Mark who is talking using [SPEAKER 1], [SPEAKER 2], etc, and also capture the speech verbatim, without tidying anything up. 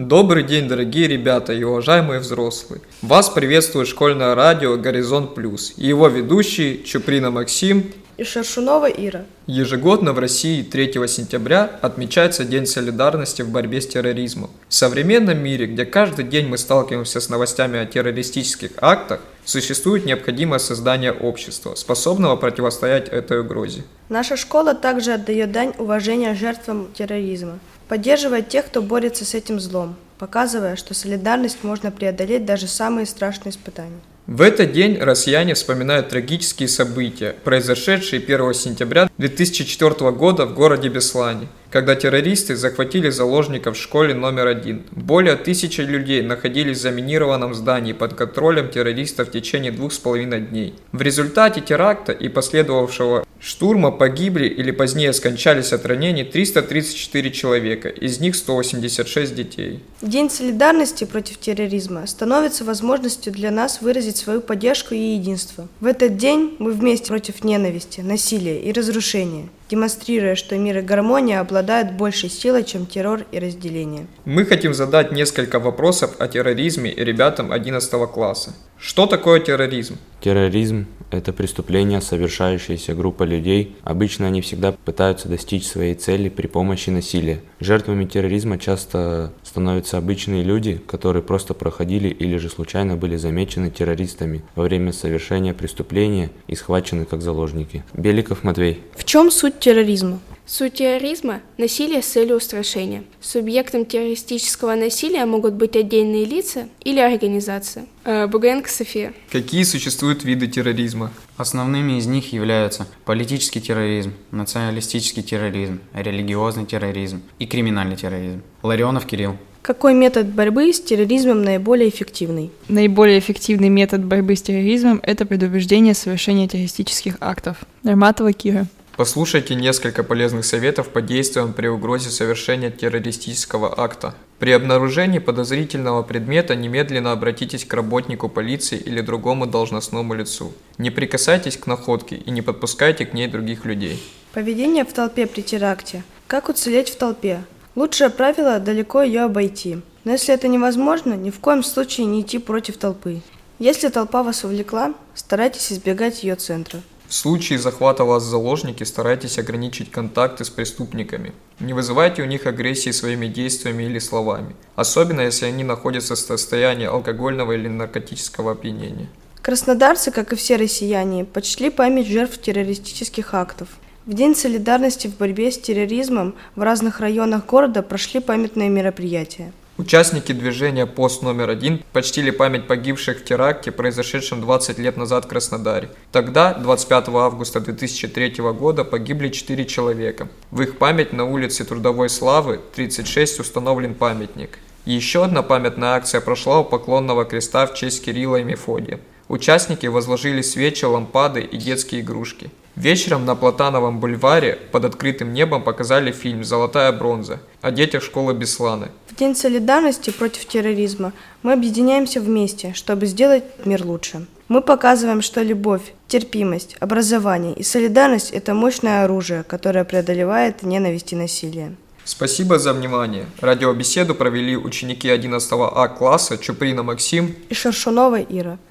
[SPEAKER 1] Добрый день, дорогие ребята и уважаемые взрослые! Вас приветствует школьное радио «Горизонт Плюс» и его ведущие Чуприна Максим
[SPEAKER 2] и Шершунова Ира.
[SPEAKER 1] Ежегодно в России третьего сентября отмечается День солидарности в борьбе с терроризмом. В современном мире, где каждый день мы сталкиваемся с новостями о террористических актах, существует необходимое создание общества, способного противостоять этой угрозе.
[SPEAKER 2] Наша школа также отдает дань уважения жертвам терроризма, поддерживая тех, кто борется с этим злом, показывая, что солидарность можно преодолеть даже самые страшные испытания.
[SPEAKER 1] В этот день россияне вспоминают трагические события, произошедшие первого сентября две тысячи четвёртого года в городе Беслане, когда террористы захватили заложников в школе номер один. Более тысячи людей находились в заминированном здании под контролем террористов в течение двух с половиной дней. В результате теракта и последовавшего штурма погибли или позднее скончались от ранений триста тридцать четыре человека, из них сто восемьдесят шесть детей.
[SPEAKER 2] День солидарности против терроризма становится возможностью для нас выразить свою поддержку и единство. В этот день мы вместе против ненависти, насилия и разрушения, демонстрируя, что мир и гармония обладают большей силой, чем террор и разделение.
[SPEAKER 1] Мы хотим задать несколько вопросов о терроризме ребятам одиннадцатого класса. Что такое терроризм?
[SPEAKER 3] Терроризм – это преступление, совершающееся группой людей. Обычно они всегда пытаются достичь своей цели при помощи насилия. Жертвами терроризма часто становятся обычные люди, которые просто проходили или же случайно были замечены террористами во время совершения преступления и схвачены как заложники. Беликов Матвей.
[SPEAKER 2] В чем суть терроризма?
[SPEAKER 4] Суть терроризма – насилие с целью устрашения. Субъектом террористического насилия могут быть отдельные лица или организации. Бугаенко София.
[SPEAKER 1] Какие существуют виды терроризма?
[SPEAKER 5] Основными из них являются политический терроризм, националистический терроризм, религиозный терроризм и криминальный терроризм. Ларионов Кирилл.
[SPEAKER 2] Какой метод борьбы с терроризмом наиболее эффективный?
[SPEAKER 6] Наиболее эффективный метод борьбы с терроризмом – это предупреждение совершения террористических актов. Норматова Кира.
[SPEAKER 1] Послушайте несколько полезных советов по действиям при угрозе совершения террористического акта. При обнаружении подозрительного предмета немедленно обратитесь к работнику полиции или другому должностному лицу. Не прикасайтесь к находке и не подпускайте к ней других людей.
[SPEAKER 2] Поведение в толпе при теракте. Как уцелеть в толпе? Лучшее правило – далеко ее обойти. Но если это невозможно, ни в коем случае не идти против толпы. Если толпа вас увлекла, старайтесь избегать ее центра.
[SPEAKER 1] В случае захвата вас в заложники старайтесь ограничить контакты с преступниками. Не вызывайте у них агрессии своими действиями или словами, особенно если они находятся в состоянии алкогольного или наркотического опьянения.
[SPEAKER 2] Краснодарцы, как и все россияне, почли память жертв террористических актов. В День солидарности в борьбе с терроризмом в разных районах города прошли памятные мероприятия.
[SPEAKER 1] Участники движения «Пост номер один» почтили память погибших в теракте, произошедшем двадцать лет назад в Краснодаре. Тогда, двадцать пятого августа две тысячи третьего года, погибли четыре человека. В их память на улице Трудовой Славы, тридцать шесть, установлен памятник. Еще одна памятная акция прошла у Поклонного креста в честь Кирилла и Мефодия. Участники возложили свечи, лампады и детские игрушки. Вечером на Платановом бульваре под открытым небом показали фильм «Золотая бронза» о детях школы Бесланы.
[SPEAKER 2] В День солидарности против терроризма мы объединяемся вместе, чтобы сделать мир лучше. Мы показываем, что любовь, терпимость, образование и солидарность – это мощное оружие, которое преодолевает ненависть и насилие.
[SPEAKER 1] Спасибо за внимание. Радиобеседу провели ученики одиннадцатого А класса Чуприна Максим
[SPEAKER 2] и Шершунова Ира.